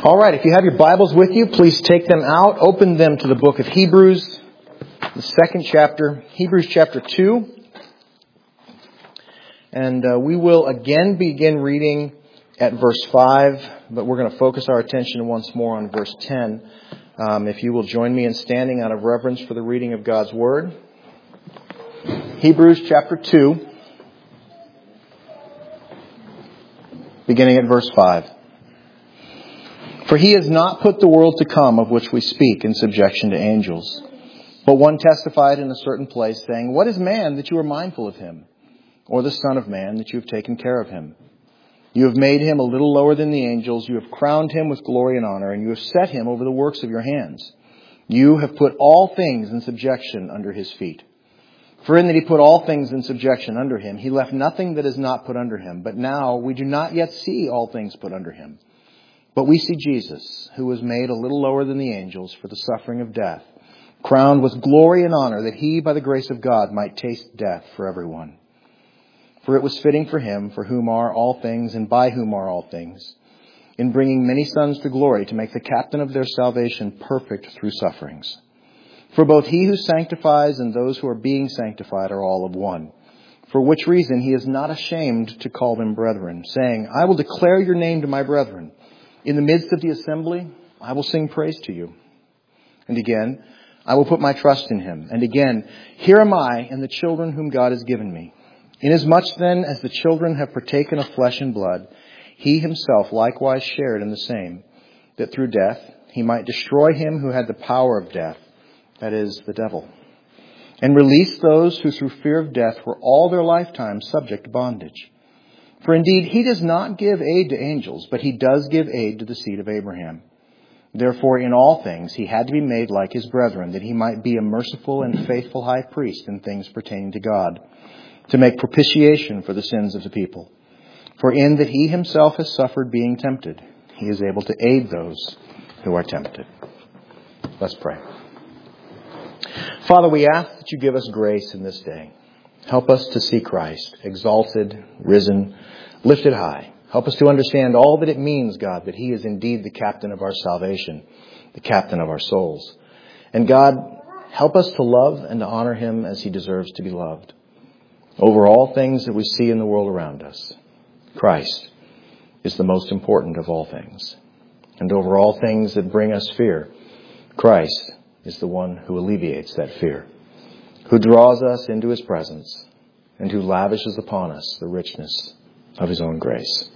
All right, if you have your Bibles with you, please take them out. Open them to the book of Hebrews, the second chapter, Hebrews chapter 2. And we will again begin reading at verse 5, but we're going to focus our attention once more on verse 10. If you will join me in standing out of reverence for the reading of God's Word. Hebrews chapter 2, beginning at verse 5. For he has not put the world to come of which we speak in subjection to angels. But one testified in a certain place, saying, What is man that you are mindful of him? Or the son of man that you have taken care of him? You have made him a little lower than the angels. You have crowned him with glory and honor, and you have set him over the works of your hands. You have put all things in subjection under his feet. For in that he put all things in subjection under him, he left nothing that is not put under him. But now we do not yet see all things put under him. But we see Jesus, who was made a little lower than the angels for the suffering of death, crowned with glory and honor, that he, by the grace of God, might taste death for everyone. For it was fitting for him, for whom are all things, and by whom are all things, in bringing many sons to glory, to make the captain of their salvation perfect through sufferings. For both he who sanctifies and those who are being sanctified are all of one. For which reason he is not ashamed to call them brethren, saying, I will declare your name to my brethren. In the midst of the assembly, I will sing praise to you. And again, I will put my trust in him. And again, here am I and the children whom God has given me. Inasmuch then as the children have partaken of flesh and blood, he himself likewise shared in the same, that through death he might destroy him who had the power of death, that is, the devil, and release those who through fear of death were all their lifetime subject to bondage. For indeed, he does not give aid to angels, but he does give aid to the seed of Abraham. Therefore, in all things, he had to be made like his brethren, that he might be a merciful and faithful high priest in things pertaining to God, to make propitiation for the sins of the people. For in that he himself has suffered being tempted, he is able to aid those who are tempted. Let's pray. Father, we ask that you give us grace in this day. Help us to see Christ, exalted, risen, lifted high. Help us to understand all that it means, God, that he is indeed the captain of our salvation, the captain of our souls. And God, help us to love and to honor him as he deserves to be loved. Over all things that we see in the world around us, Christ is the most important of all things. And over all things that bring us fear, Christ is the one who alleviates that fear, who draws us into his presence, and who lavishes upon us the richness of his own grace.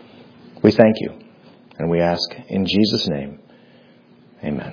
We thank you, and we ask in Jesus' name, amen.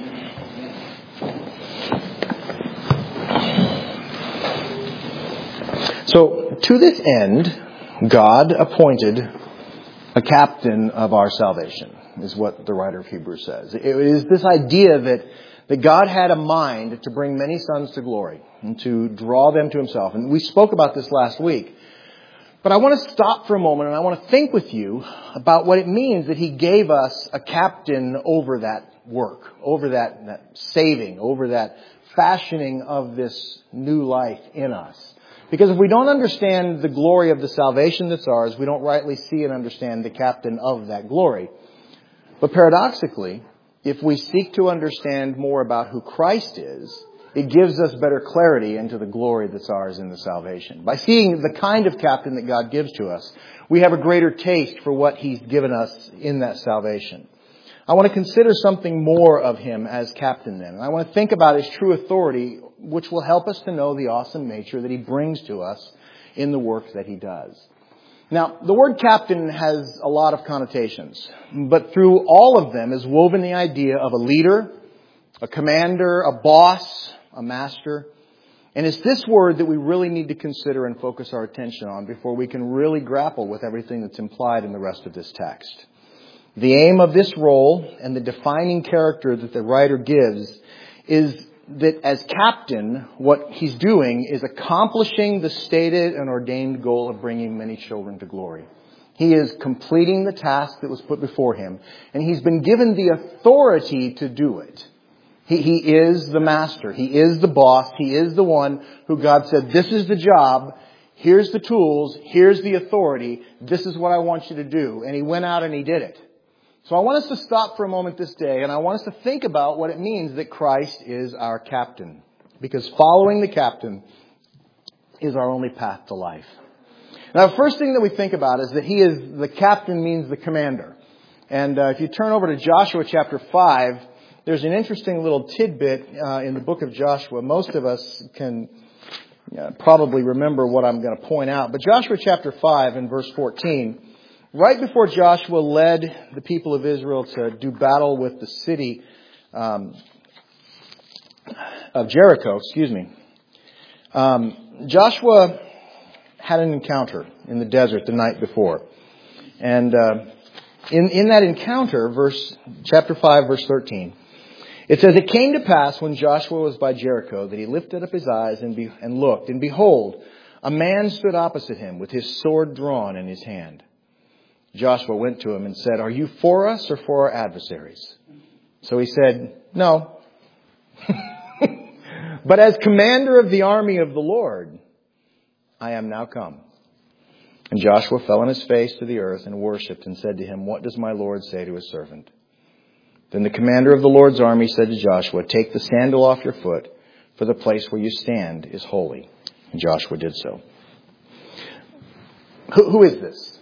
So, to this end, God appointed a captain of our salvation, is what the writer of Hebrews says. It is this idea that God had a mind to bring many sons to glory and to draw them to himself. And we spoke about this last week. But I want to stop for a moment and I want to think with you about what it means that he gave us a captain over that work, over that saving, over that fashioning of this new life in us. Because if we don't understand the glory of the salvation that's ours, we don't rightly see and understand the captain of that glory. But paradoxically, if we seek to understand more about who Christ is, it gives us better clarity into the glory that's ours in the salvation. By seeing the kind of captain that God gives to us, we have a greater taste for what he's given us in that salvation. I want to consider something more of him as captain then. And I want to think about his true authority, which will help us to know the awesome nature that he brings to us in the work that he does. Now, the word captain has a lot of connotations, but through all of them is woven the idea of a leader, a commander, a boss, a master. And it's this word that we really need to consider and focus our attention on before we can really grapple with everything that's implied in the rest of this text. The aim of this role and the defining character that the writer gives is that as captain, what he's doing is accomplishing the stated and ordained goal of bringing many children to glory. He is completing the task that was put before him, and he's been given the authority to do it. He is the master. He is the boss. He is the one who God said, this is the job. Here's the tools. Here's the authority. This is what I want you to do. And he went out and he did it. So I want us to stop for a moment this day, and I want us to think about what it means that Christ is our captain. Because following the captain is our only path to life. Now, the first thing that we think about is that the captain means the commander. And if you turn over to Joshua chapter 5, there's an interesting little tidbit in the book of Joshua. Most of us can probably remember what I'm going to point out. But Joshua chapter 5 and verse 14, right before Joshua led the people of Israel to do battle with the city of Jericho, Joshua had an encounter in the desert the night before. And in that encounter, chapter 5, verse 13, it says, "It came to pass when Joshua was by Jericho that he lifted up his eyes and looked, and behold, a man stood opposite him with his sword drawn in his hand. Joshua went to him and said, 'Are you for us or for our adversaries?' So he said, 'No, but as commander of the army of the Lord, I am now come.' And Joshua fell on his face to the earth and worshipped and said to him, 'What does my Lord say to his servant?' Then the commander of the Lord's army said to Joshua, 'Take the sandal off your foot, for the place where you stand is holy.' And Joshua did so." Who is this?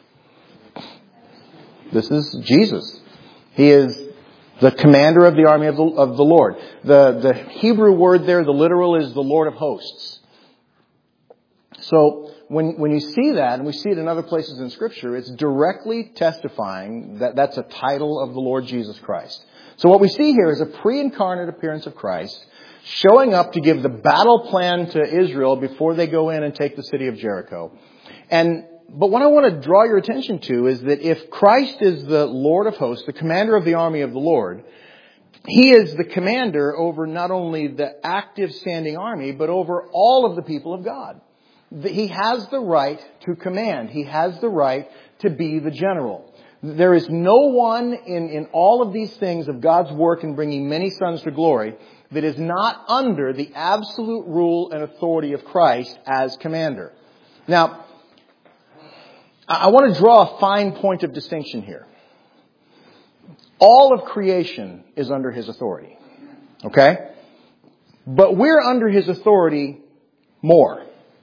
This is Jesus. He is the commander of the army of the Lord. The Hebrew word there, the literal, is the Lord of hosts. So when you see that, and we see it in other places in Scripture, it's directly testifying that that's a title of the Lord Jesus Christ. So what we see here is a pre-incarnate appearance of Christ showing up to give the battle plan to Israel before they go in and take the city of Jericho. But what I want to draw your attention to is that if Christ is the Lord of hosts, the commander of the army of the Lord, He is the commander over not only the active standing army, but over all of the people of God. He has the right to command. He has the right to be the general. There is no one in all of these things of God's work in bringing many sons to glory that is not under the absolute rule and authority of Christ as commander. Now, I want to draw a fine point of distinction here. All of creation is under His authority. Okay? But we're under His authority more.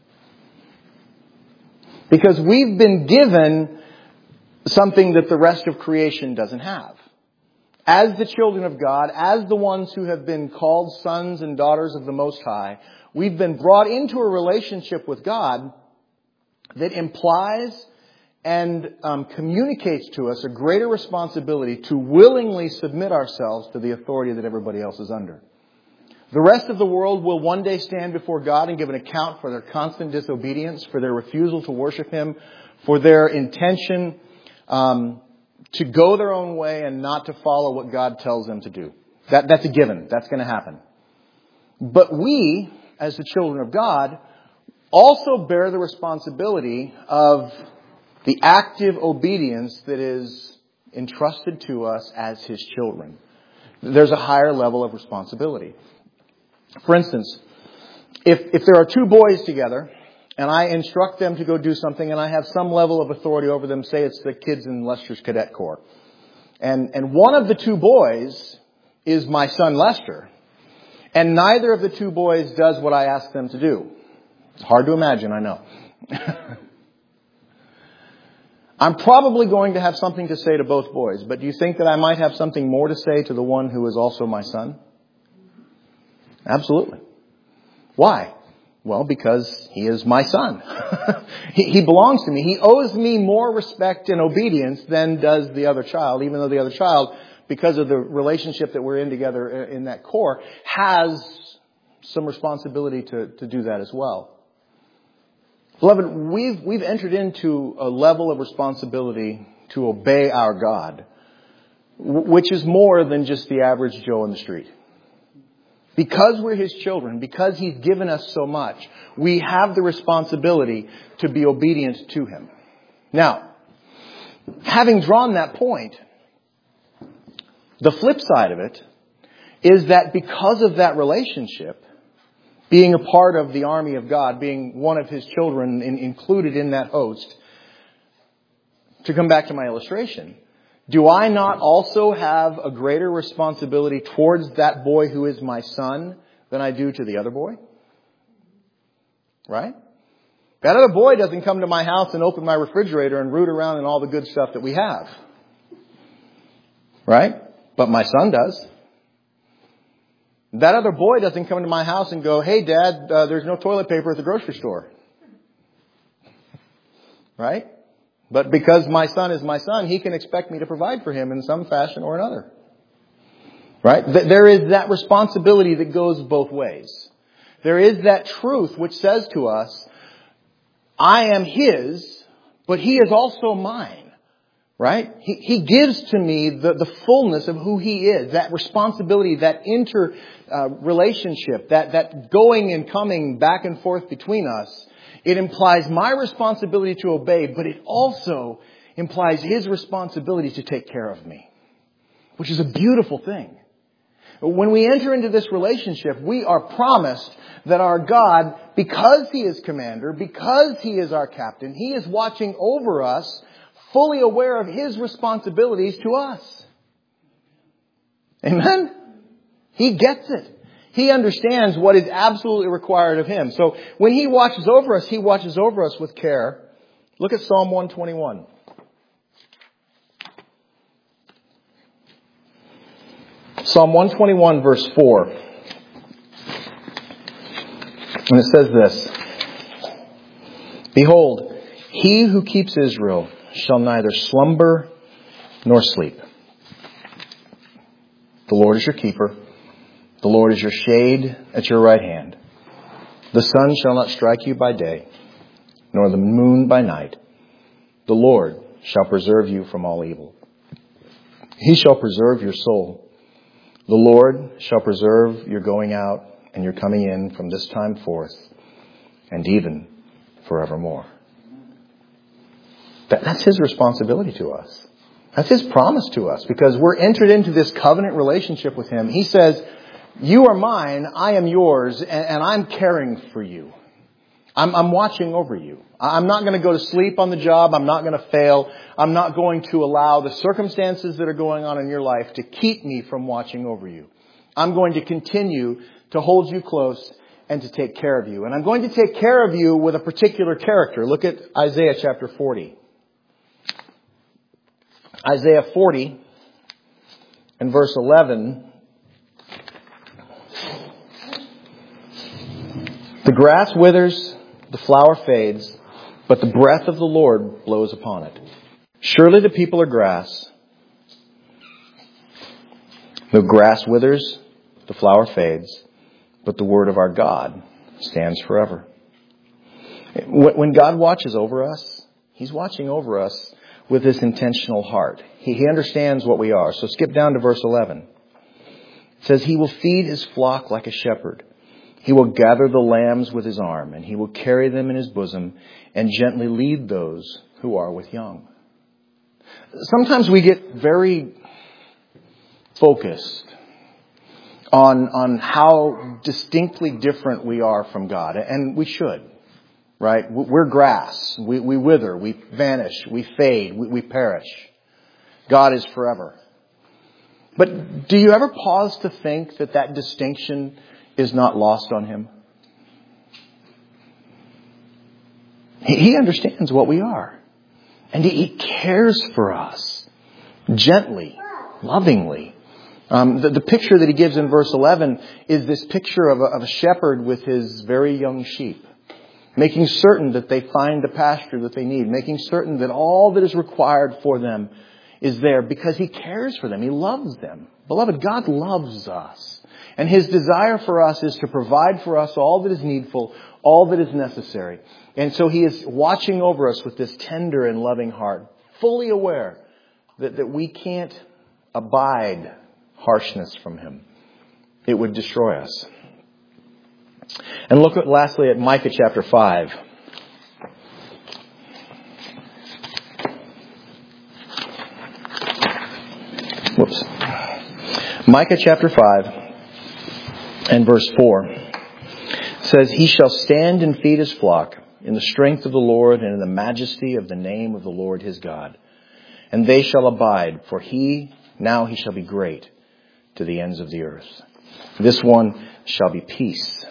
Because we've been given something that the rest of creation doesn't have. As the children of God, as the ones who have been called sons and daughters of the Most High, we've been brought into a relationship with God that implies and communicates to us a greater responsibility to willingly submit ourselves to the authority that everybody else is under. The rest of the world will one day stand before God and give an account for their constant disobedience, for their refusal to worship Him, for their intention to go their own way and not to follow what God tells them to do. That's a given. That's going to happen. But we, as the children of God, also bear the responsibility of the active obedience that is entrusted to us as His children. There's a higher level of responsibility. For instance, if there are two boys together and I instruct them to go do something and I have some level of authority over them, say it's the kids in Lester's Cadet Corps, and one of the two boys is my son Lester, and neither of the two boys does what I ask them to do. It's hard to imagine, I know. I'm probably going to have something to say to both boys, but do you think that I might have something more to say to the one who is also my son? Absolutely. Why? Well, because he is my son. He belongs to me. He owes me more respect and obedience than does the other child, even though the other child, because of the relationship that we're in together in that core, has some responsibility to do that as well. Beloved, we've entered into a level of responsibility to obey our God, which is more than just the average Joe on the street. Because we're His children, because He's given us so much, we have the responsibility to be obedient to Him. Now, having drawn that point, the flip side of it is that because of that relationship, being a part of the army of God, being one of His children included in that host, to come back to my illustration, do I not also have a greater responsibility towards that boy who is my son than I do to the other boy? Right? That other boy doesn't come to my house and open my refrigerator and root around in all the good stuff that we have. Right? But my son does. That other boy doesn't come to my house and go, hey, Dad, there's no toilet paper at the grocery store. Right? But because my son is my son, he can expect me to provide for him in some fashion or another. Right? There is that responsibility that goes both ways. There is that truth which says to us, I am his, but he is also mine. Right? He gives to me the fullness of who he is, that responsibility, that relationship, that going and coming back and forth between us. It implies my responsibility to obey, but it also implies his responsibility to take care of me, which is a beautiful thing. When we enter into this relationship, we are promised that our God, because he is commander, because he is our captain, he is watching over us, fully aware of his responsibilities to us. Amen? He gets it. He understands what is absolutely required of him. So when he watches over us, he watches over us with care. Look at Psalm 121. Psalm 121 verse 4. And it says this. Behold, he who keeps Israel shall neither slumber nor sleep. The Lord is your keeper. The Lord is your shade at your right hand. The sun shall not strike you by day, nor the moon by night. The Lord shall preserve you from all evil. He shall preserve your soul. The Lord shall preserve your going out and your coming in from this time forth, and even forevermore. That's his responsibility to us. That's his promise to us, because we're entered into this covenant relationship with him. He says, you are mine, I am yours, and I'm caring for you. I'm watching over you. I'm not going to go to sleep on the job. I'm not going to fail. I'm not going to allow the circumstances that are going on in your life to keep me from watching over you. I'm going to continue to hold you close and to take care of you. And I'm going to take care of you with a particular character. Look at Isaiah chapter 40. Isaiah 40 and verse 11. The grass withers, the flower fades, but the breath of the Lord blows upon it. Surely the people are grass. The grass withers, the flower fades, but the word of our God stands forever. When God watches over us, he's watching over us with this intentional heart. He understands what we are. So skip down to verse 11. It says, he will feed his flock like a shepherd. He will gather the lambs with his arm, and he will carry them in his bosom and gently lead those who are with young. Sometimes we get very focused on how distinctly different we are from God. And we should, right? We're grass. We wither. We vanish. We fade. We perish. God is forever. But do you ever pause to think that distinction is not lost on him? He understands what we are. And he cares for us gently, lovingly. The picture that he gives in verse 11 is this picture of a shepherd with his very young sheep, making certain that they find the pasture that they need, making certain that all that is required for them is there because he cares for them. He loves them. Beloved, God loves us. And his desire for us is to provide for us all that is needful, all that is necessary. And so he is watching over us with this tender and loving heart, fully aware that we can't abide harshness from him. It would destroy us. And look lastly at Micah chapter 5. Micah chapter 5 and verse 4 says, he shall stand and feed his flock in the strength of the Lord and in the majesty of the name of the Lord his God. and they shall abide, for he shall be great to the ends of the earth. This one shall be peace.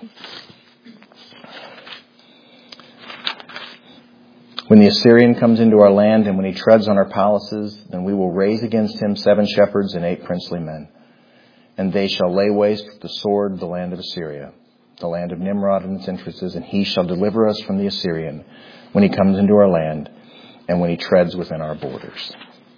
When the Assyrian comes into our land and when he treads on our palaces, then we will raise against him 7 shepherds and 8 princely men. And they shall lay waste with the sword the land of Assyria, the land of Nimrod and its entrances, and he shall deliver us from the Assyrian when he comes into our land and when he treads within our borders.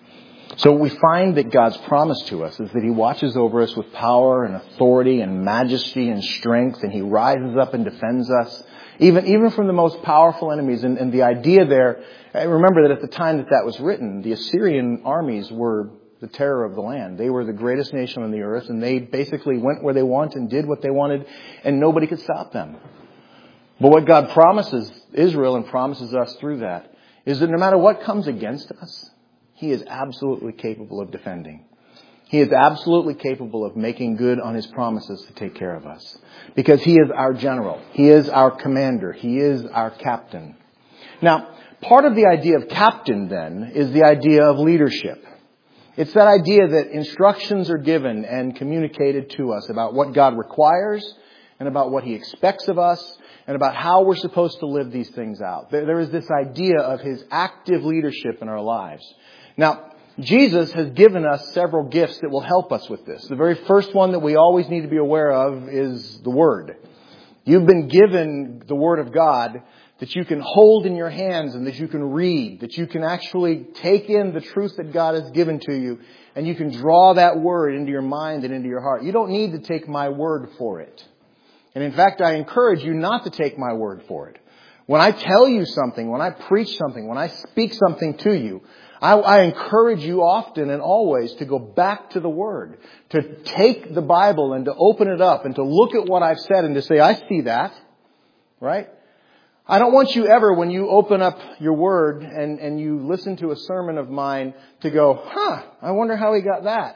So we find that God's promise to us is that he watches over us with power and authority and majesty and strength, and he rises up and defends us, even from the most powerful enemies. And the idea there, remember that at the time that was written, the Assyrian armies were the terror of the land. They were the greatest nation on the earth, and they basically went where they wanted and did what they wanted, and nobody could stop them. But what God promises Israel and promises us through that is that no matter what comes against us, he is absolutely capable of defending. He is absolutely capable of making good on his promises to take care of us. Because he is our general. He is our commander. He is our captain. Now, part of the idea of captain then is the idea of leadership. It's that idea that instructions are given and communicated to us about what God requires and about what he expects of us and about how we're supposed to live these things out. There is this idea of his active leadership in our lives. Now, Jesus has given us several gifts that will help us with this. The very first one that we always need to be aware of is the Word. You've been given the Word of God that you can hold in your hands and that you can read, that you can actually take in the truth that God has given to you, and you can draw that Word into your mind and into your heart. You don't need to take my word for it. And in fact, I encourage you not to take my word for it. When I tell you something, when I preach something, when I speak something to you, I encourage you often and always to go back to the Word, to take the Bible and to open it up and to look at what I've said and to say, I see that, right? I don't want you ever, when you open up your Word and you listen to a sermon of mine, to go, I wonder how he got that.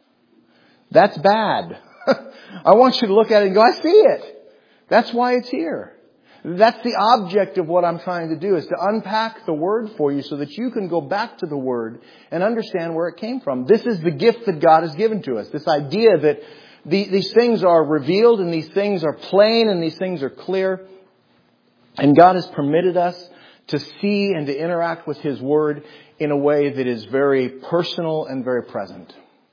That's bad. I want you to look at it and go, I see it. That's why it's here. That's the object of what I'm trying to do, is to unpack the Word for you so that you can go back to the Word and understand where it came from. This is the gift that God has given to us. This idea that these things are revealed and these things are plain and these things are clear. And God has permitted us to see and to interact with his Word in a way that is very personal and very present.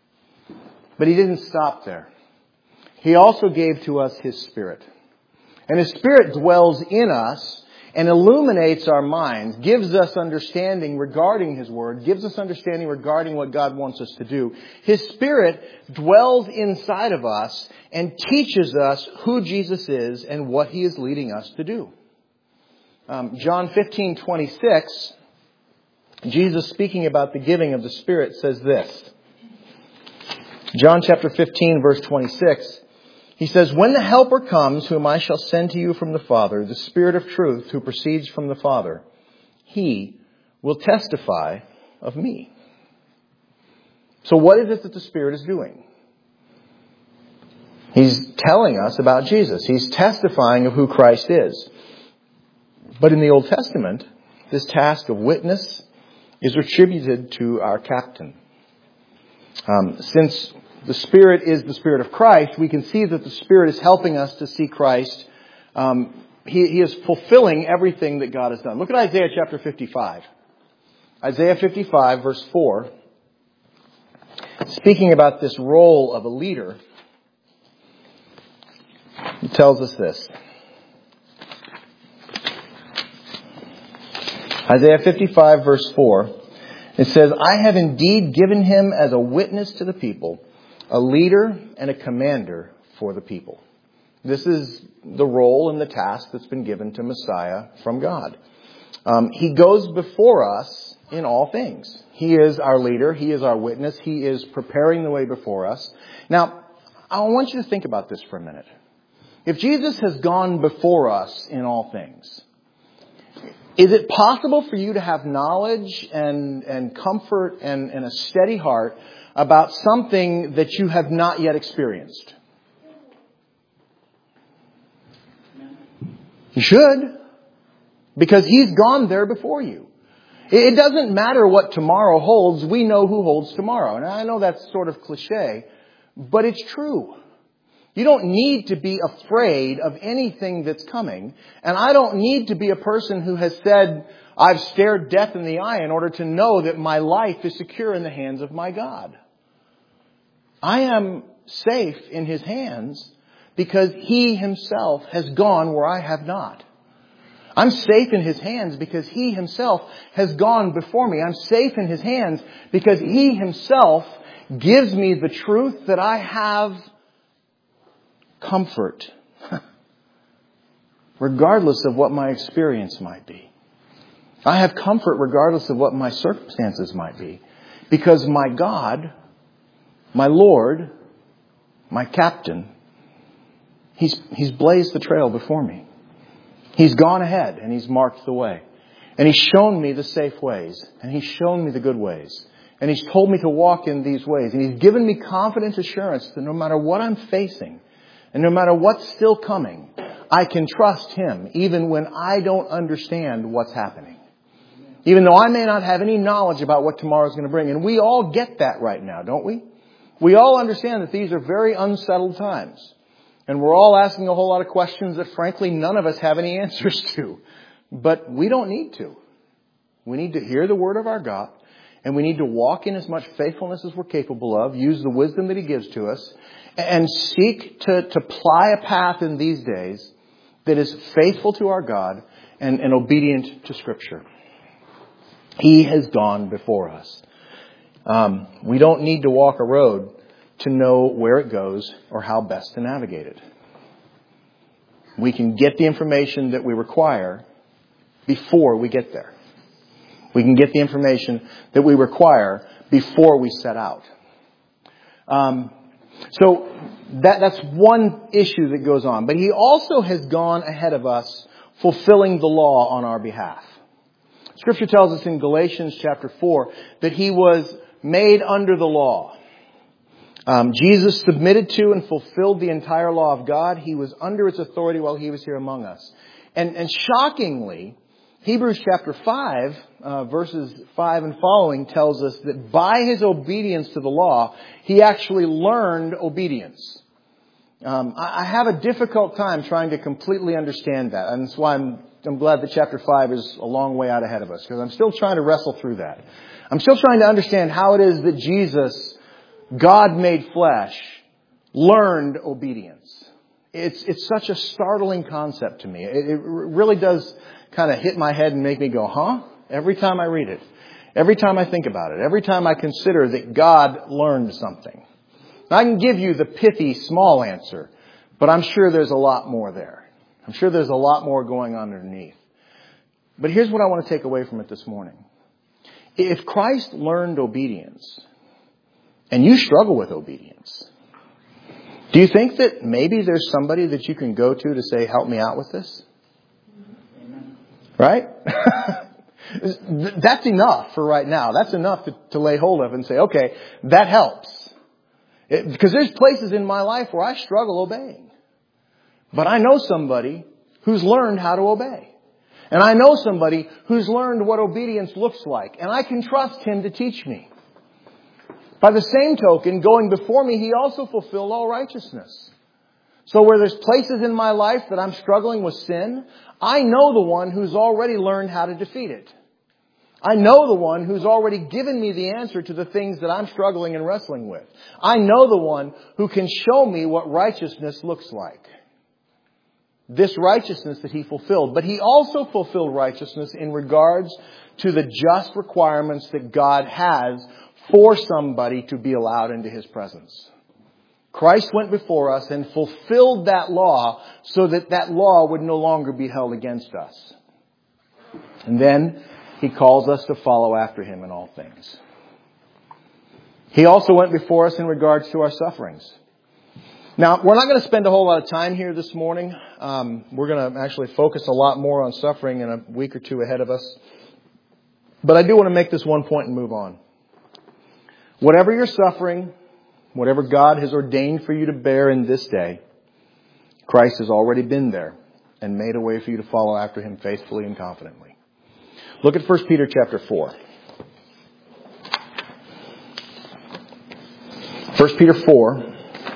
But he didn't stop there. He also gave to us his Spirit. And his Spirit dwells in us and illuminates our minds, gives us understanding regarding his Word, gives us understanding regarding what God wants us to do. His Spirit dwells inside of us and teaches us who Jesus is and what he is leading us to do. John 15:26, Jesus speaking about the giving of the Spirit says this. John chapter 15 verse 26. He says, when the Helper comes, whom I shall send to you from the Father, the Spirit of truth who proceeds from the Father, he will testify of me. So what is it that the Spirit is doing? He's telling us about Jesus. He's testifying of who Christ is. But in the Old Testament, this task of witness is attributed to our captain. Since the Spirit is the Spirit of Christ, we can see that the Spirit is helping us to see Christ. He is fulfilling everything that God has done. Look at Isaiah chapter 55. Isaiah 55 verse 4. Speaking about this role of a leader, he tells us this. Isaiah 55 verse 4. It says, I have indeed given him as a witness to the people, a leader and a commander for the people. This is the role and the task that's been given to Messiah from God. He goes before us in all things. He is our leader. He is our witness. He is preparing the way before us. Now, I want you to think about this for a minute. If Jesus has gone before us in all things, is it possible for you to have knowledge and comfort and a steady heart about something that you have not yet experienced? You should. Because he's gone there before you. It doesn't matter what tomorrow holds. We know who holds tomorrow. And I know that's sort of cliche, but it's true. You don't need to be afraid of anything that's coming. And I don't need to be a person who has said, I've stared death in the eye in order to know that my life is secure in the hands of my God. I am safe in His hands because He Himself has gone where I have not. I'm safe in His hands because He Himself has gone before me. I'm safe in His hands because He Himself gives me the truth that I have comfort, regardless of what my experience might be. I have comfort regardless of what my circumstances might be. Because my God, my Lord, my Captain, He's blazed the trail before me. He's gone ahead and He's marked the way. And He's shown me the safe ways. And He's shown me the good ways. And He's told me to walk in these ways. And He's given me confident assurance that no matter what I'm facing, and no matter what's still coming, I can trust Him even when I don't understand what's happening. Even though I may not have any knowledge about what tomorrow's going to bring. And we all get that right now, don't we? We all understand that these are very unsettled times. And we're all asking a whole lot of questions that frankly none of us have any answers to. But we don't need to. We need to hear the Word of our God. And we need to walk in as much faithfulness as we're capable of. Use the wisdom that He gives to us. And seek to ply a path in these days that is faithful to our God and obedient to Scripture. He has gone before us. We don't need to walk a road to know where it goes or how best to navigate it. We can get the information that we require before we get there. We can get the information that we require before we set out. So that's one issue that goes on. But He also has gone ahead of us, fulfilling the law on our behalf. Scripture tells us in Galatians chapter 4 that He was made under the law. Jesus submitted to and fulfilled the entire law of God. He was under its authority while He was here among us. And shockingly, Hebrews chapter 5, verses 5 and following tells us that by His obedience to the law, He actually learned obedience. I have a difficult time trying to completely understand that. And that's why I'm glad that chapter 5 is a long way out ahead of us, because I'm still trying to wrestle through that. I'm still trying to understand how it is that Jesus, God made flesh, learned obedience. It's such a startling concept to me. It really does kind of hit my head and make me go, huh? Every time I read it. Every time I think about it. Every time I consider that God learned something. Now, I can give you the pithy, small answer, but I'm sure there's a lot more there. I'm sure there's a lot more going on underneath. But here's what I want to take away from it this morning. If Christ learned obedience, and you struggle with obedience, do you think that maybe there's somebody that you can go to say, help me out with this? Right? That's enough for right now. That's enough to lay hold of and say, okay, that helps. Because there's places in my life where I struggle obeying. But I know somebody who's learned how to obey. And I know somebody who's learned what obedience looks like. And I can trust him to teach me. By the same token, going before me, He also fulfilled all righteousness. So where there's places in my life that I'm struggling with sin, I know the one who's already learned how to defeat it. I know the one who's already given me the answer to the things that I'm struggling and wrestling with. I know the one who can show me what righteousness looks like. This righteousness that He fulfilled. But He also fulfilled righteousness in regards to the just requirements that God has for somebody to be allowed into His presence. Christ went before us and fulfilled that law so that that law would no longer be held against us. And then He calls us to follow after Him in all things. He also went before us in regards to our sufferings. Now, we're not going to spend a whole lot of time here this morning. We're going to actually focus a lot more on suffering in a week or two ahead of us. But I do want to make this one point and move on. Whatever you're suffering, whatever God has ordained for you to bear in this day, Christ has already been there and made a way for you to follow after Him faithfully and confidently. Look at 1 Peter chapter 4. 1 Peter 4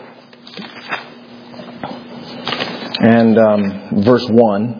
and verse 1.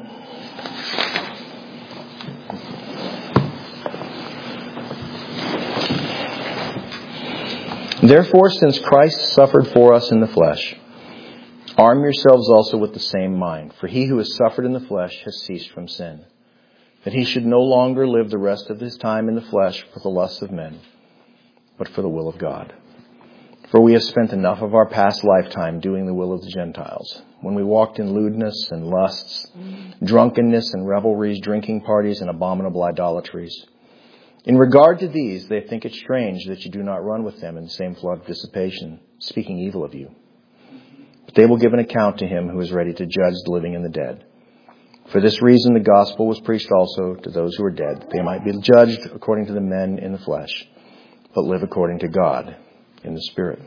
Therefore, since Christ suffered for us in the flesh, arm yourselves also with the same mind. For he who has suffered in the flesh has ceased from sin, that he should no longer live the rest of his time in the flesh for the lusts of men, but for the will of God. For we have spent enough of our past lifetime doing the will of the Gentiles, when we walked in lewdness and lusts, drunkenness and revelries, drinking parties and abominable idolatries. In regard to these, they think it strange that you do not run with them in the same flood of dissipation, speaking evil of you. But they will give an account to him who is ready to judge the living and the dead. For this reason the gospel was preached also to those who are dead, that they might be judged according to the men in the flesh, but live according to God in the Spirit.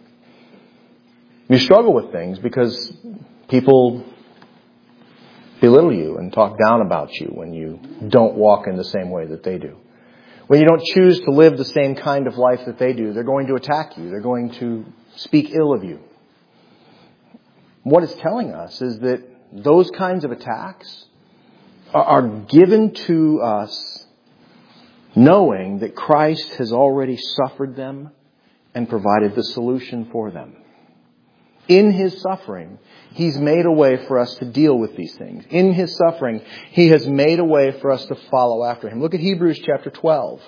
You struggle with things because people belittle you and talk down about you when you don't walk in the same way that they do. When you don't choose to live the same kind of life that they do, they're going to attack you. They're going to speak ill of you. What it's telling us is that those kinds of attacks are given to us knowing that Christ has already suffered them and provided the solution for them. In His suffering, He's made a way for us to deal with these things. In His suffering, He has made a way for us to follow after Him. Look at Hebrews chapter 12,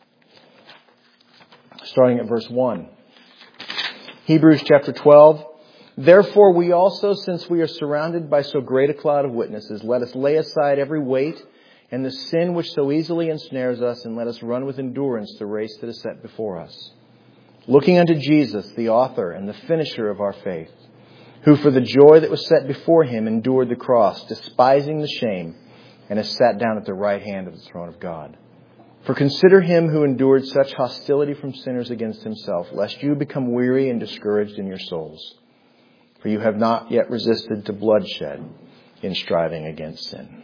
starting at verse 1. Hebrews chapter 12. Therefore we also, since we are surrounded by so great a cloud of witnesses, let us lay aside every weight and the sin which so easily ensnares us, and let us run with endurance the race that is set before us. Looking unto Jesus, the author and the finisher of our faith, who for the joy that was set before Him endured the cross, despising the shame, and has sat down at the right hand of the throne of God. For consider Him who endured such hostility from sinners against Himself, lest you become weary and discouraged in your souls. For you have not yet resisted to bloodshed in striving against sin.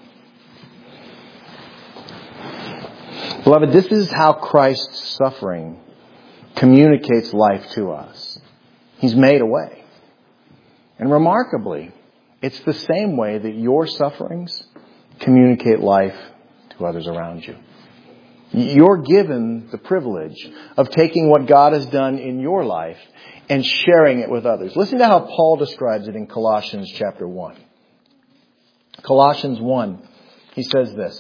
Beloved, this is how Christ's suffering communicates life to us. He's made a way. And remarkably, it's the same way that your sufferings communicate life to others around you. You're given the privilege of taking what God has done in your life and sharing it with others. Listen to how Paul describes it in Colossians chapter 1. Colossians 1, he says this.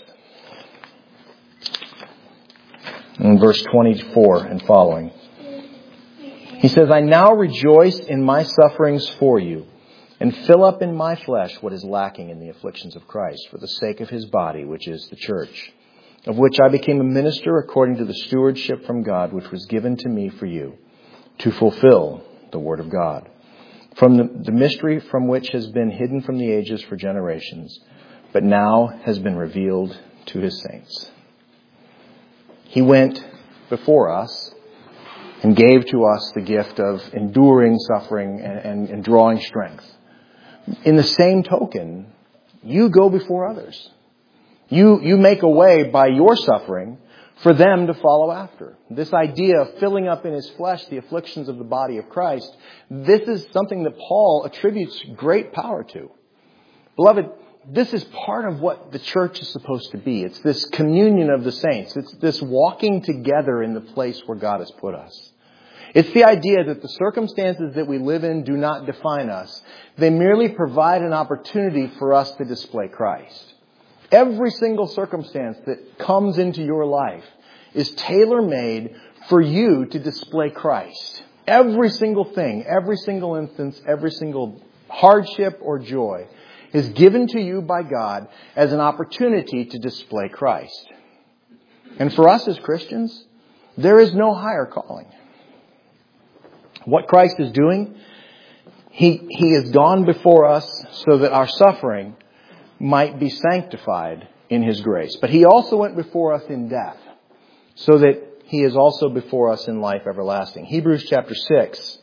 In verse 24 and following. He says, I now rejoice in my sufferings for you, and fill up in my flesh what is lacking in the afflictions of Christ, for the sake of His body, which is the church, of which I became a minister according to the stewardship from God, which was given to me for you, to fulfill the word of God, from the mystery from which has been hidden from the ages for generations, but now has been revealed to His saints. He went before us and gave to us the gift of enduring suffering and drawing strength. In the same token, you go before others. You make a way by your suffering for them to follow after. This idea of filling up in His flesh the afflictions of the body of Christ, this is something that Paul attributes great power to. Beloved, this is part of what the church is supposed to be. It's this communion of the saints. It's this walking together in the place where God has put us. It's the idea that the circumstances that we live in do not define us. They merely provide an opportunity for us to display Christ. Every single circumstance that comes into your life is tailor-made for you to display Christ. Every single thing, every single instance, every single hardship or joy is given to you by God as an opportunity to display Christ. And for us as Christians, there is no higher calling. What Christ is doing, He has gone before us so that our suffering might be sanctified in His grace. But He also went before us in death so that He is also before us in life everlasting. Hebrews chapter 6.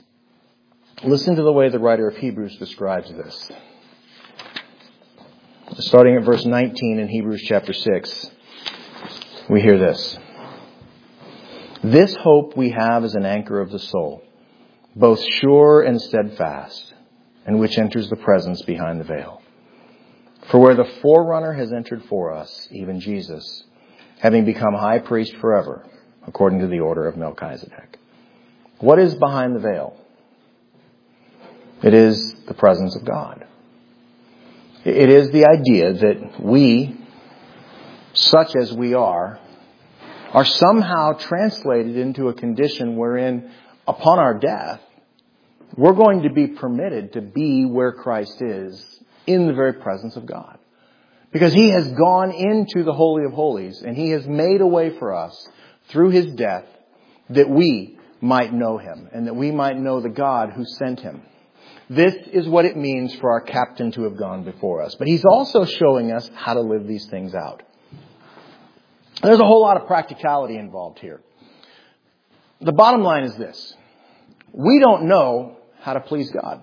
Listen to the way the writer of Hebrews describes this. Starting at verse 19 in Hebrews chapter 6, we hear this. This hope we have as an anchor of the soul, both sure and steadfast, and which enters the presence behind the veil. For where the forerunner has entered for us, even Jesus, having become high priest forever, according to the order of Melchizedek. What is behind the veil? It is the presence of God. It is the idea that we, such as we are somehow translated into a condition wherein, upon our death, we're going to be permitted to be where Christ is, in the very presence of God. Because He has gone into the Holy of Holies, and He has made a way for us through His death that we might know Him, and that we might know the God who sent Him. This is what it means for our captain to have gone before us. But He's also showing us how to live these things out. There's a whole lot of practicality involved here. The bottom line is this. We don't know how to please God.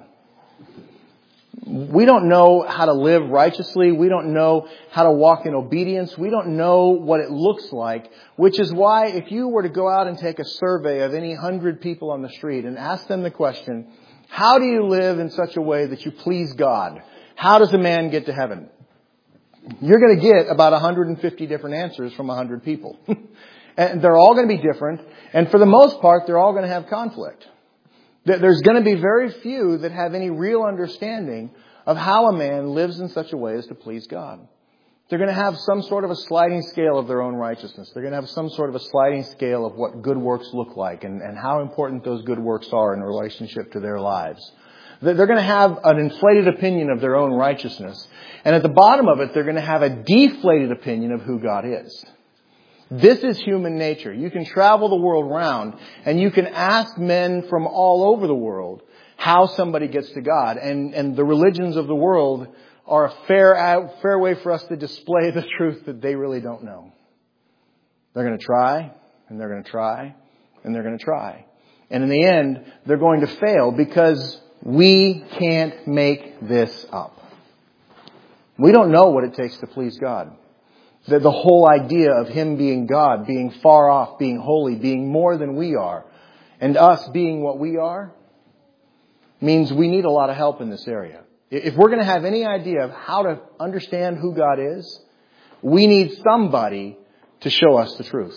We don't know how to live righteously. We don't know how to walk in obedience. We don't know what it looks like, which is why if you were to go out and take a survey of any 100 people on the street and ask them the question, how do you live in such a way that you please God? How does a man get to heaven? You're going to get about 150 different answers from 100 people. And they're all going to be different. And for the most part, they're all going to have conflict. There's going to be very few that have any real understanding of how a man lives in such a way as to please God. They're going to have some sort of a sliding scale of their own righteousness. They're going to have some sort of a sliding scale of what good works look like and how important those good works are in relationship to their lives. They're going to have an inflated opinion of their own righteousness. And at the bottom of it, they're going to have a deflated opinion of who God is. This is human nature. You can travel the world round and you can ask men from all over the world how somebody gets to God. And the religions of the world are a fair way for us to display the truth that they really don't know. They're going to try, and they're going to try, and they're going to try. And in the end, they're going to fail because we can't make this up. We don't know what it takes to please God. The whole idea of Him being God, being far off, being holy, being more than we are, and us being what we are, means we need a lot of help in this area. If we're going to have any idea of how to understand who God is, we need somebody to show us the truth.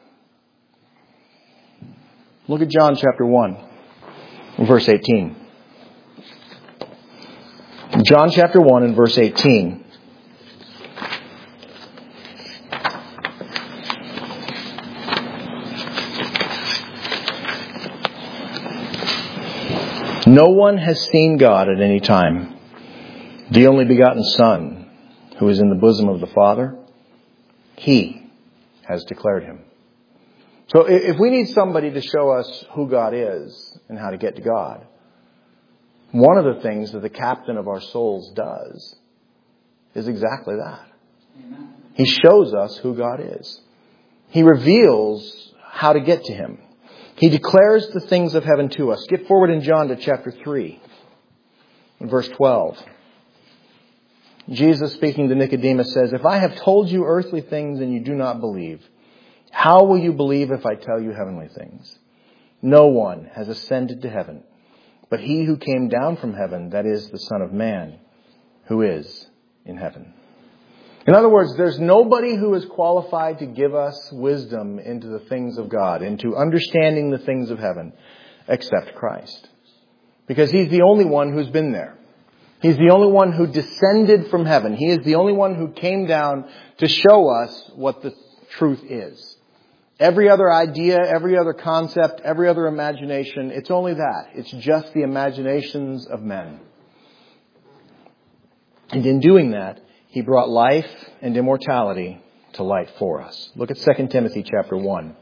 Look at John chapter 1, verse 18. John chapter 1 and verse 18. No one has seen God at any time. The only begotten Son, who is in the bosom of the Father, He has declared Him. So if we need somebody to show us who God is and how to get to God, one of the things that the captain of our souls does is exactly that. Amen. He shows us who God is. He reveals how to get to Him. He declares the things of heaven to us. Skip forward in John to chapter 3, verse 12. Jesus, speaking to Nicodemus, says, "If I have told you earthly things and you do not believe, how will you believe if I tell you heavenly things? No one has ascended to heaven, but He who came down from heaven, that is, the Son of Man, who is in heaven." In other words, there's nobody who is qualified to give us wisdom into the things of God, into understanding the things of heaven, except Christ. Because He's the only one who's been there. He's the only one who descended from heaven. He is the only one who came down to show us what the truth is. Every other idea, every other concept, every other imagination, it's only that. It's just the imaginations of men. And in doing that, He brought life and immortality to light for us. Look at 2 Timothy chapter 1.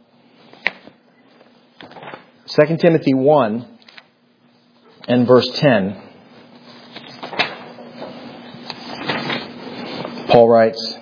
2 Timothy 1 and verse 10. Paul writes,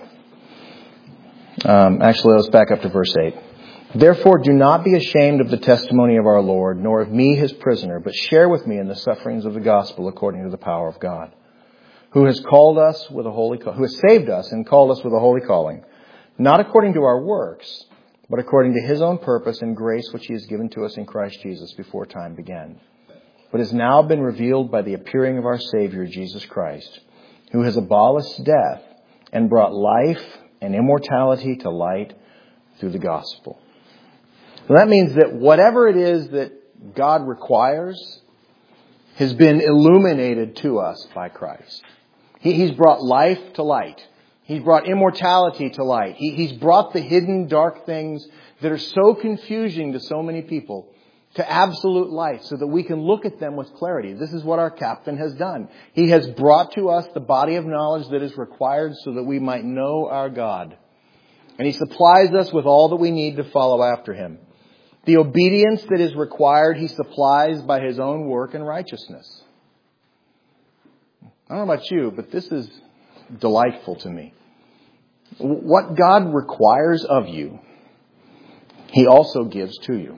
let's back up to verse 8. "Therefore do not be ashamed of the testimony of our Lord, nor of me his prisoner, but share with me in the sufferings of the gospel according to the power of God. who has who has saved us and called us with a holy calling, not according to our works, but according to His own purpose and grace which He has given to us in Christ Jesus before time began, but has now been revealed by the appearing of our Savior, Jesus Christ, who has abolished death and brought life and immortality to light through the gospel. So that means that whatever it is that God requires has been illuminated to us by Christ. He's brought life to light. He's brought immortality to light. He's brought the hidden dark things that are so confusing to so many people to absolute light so that we can look at them with clarity. This is what our captain has done. He has brought to us the body of knowledge that is required so that we might know our God. And He supplies us with all that we need to follow after Him. The obedience that is required, He supplies by His own work and righteousness. I don't know about you, but this is delightful to me. What God requires of you, He also gives to you.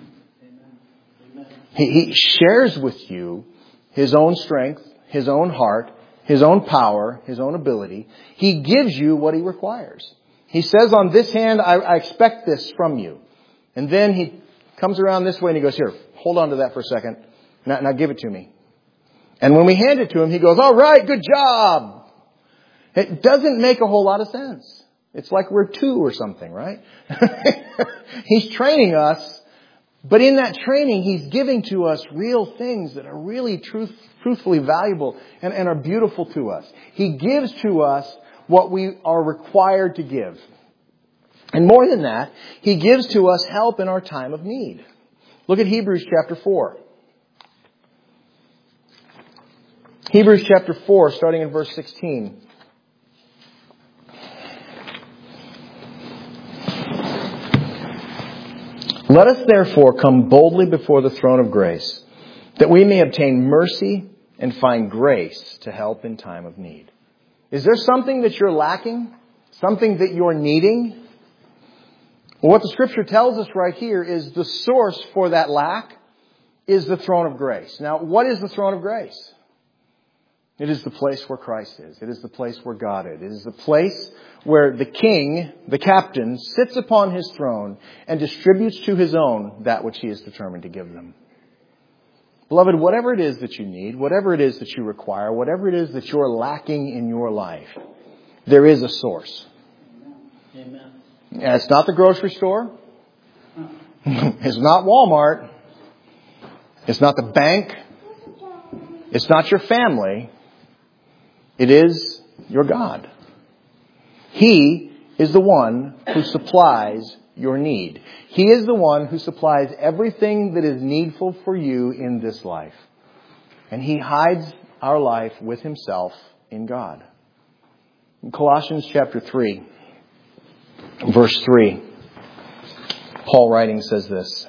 He shares with you His own strength, His own heart, His own power, His own ability. He gives you what He requires. He says, on this hand, I expect this from you. And then He comes around this way and He goes, here, hold on to that for a second. Now give it to me. And when we hand it to Him, He goes, all right, good job. It doesn't make a whole lot of sense. It's like we're two or something, right? He's training us. But in that training, He's giving to us real things that are really truthfully valuable and are beautiful to us. He gives to us what we are required to give. And more than that, He gives to us help in our time of need. Look at Hebrews chapter 4. Hebrews chapter 4, starting in verse 16. Let us therefore come boldly before the throne of grace, that we may obtain mercy and find grace to help in time of need. Is there something that you're lacking? Something that you're needing? Well, what the Scripture tells us right here is the source for that lack is the throne of grace. Now, what is the throne of grace? It is the place where Christ is. It is the place where God is. It is the place where the king, the captain, sits upon his throne and distributes to his own that which he is determined to give them. Beloved, whatever it is that you need, whatever it is that you require, whatever it is that you're lacking in your life, there is a source. Amen. And it's not the grocery store. It's not Walmart. It's not the bank. It's not your family. It is your God. He is the one who supplies your need. He is the one who supplies everything that is needful for you in this life. And He hides our life with Himself in God. In Colossians chapter 3, verse 3, Paul writing says this.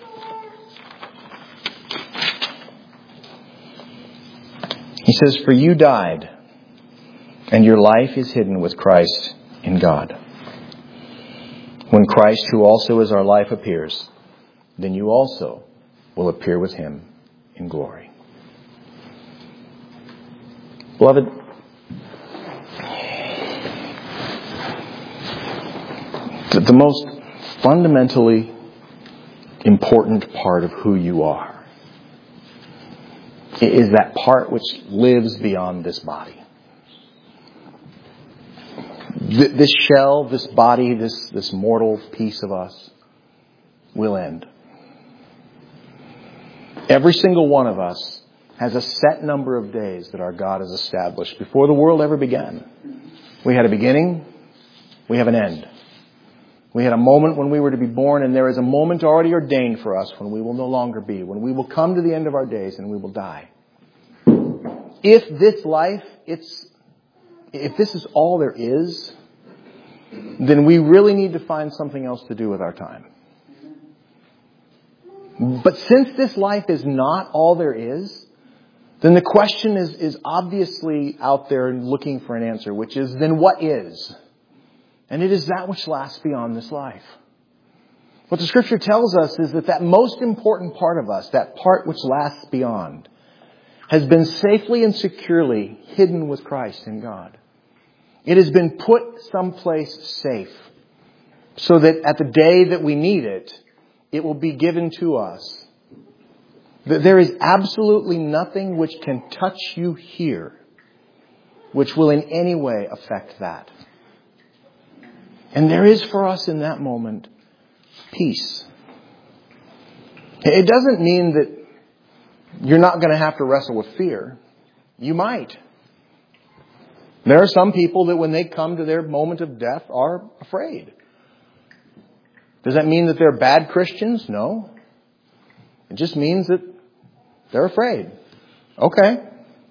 He says, for you died, and your life is hidden with Christ in God. When Christ, who also is our life, appears, then you also will appear with Him in glory. Beloved, the most fundamentally important part of who you are is that part which lives beyond this body. This shell, this body, this mortal piece of us will end. Every single one of us has a set number of days that our God has established before the world ever began. We had a beginning, we have an end. We had a moment when we were to be born, and there is a moment already ordained for us when we will no longer be, when we will come to the end of our days and we will die. If this life, if this is all there is, then we really need to find something else to do with our time. But since this life is not all there is, then the question is obviously out there and looking for an answer, which is, then what is? And it is that which lasts beyond this life. What the Scripture tells us is that most important part of us, that part which lasts beyond, has been safely and securely hidden with Christ in God. It has been put someplace safe so that at the day that we need it, it will be given to us. That there is absolutely nothing which can touch you here which will in any way affect that. And there is for us in that moment peace. It doesn't mean that you're not going to have to wrestle with fear. You might. There are some people that when they come to their moment of death are afraid. Does that mean that they're bad Christians? No. It just means that they're afraid. Okay.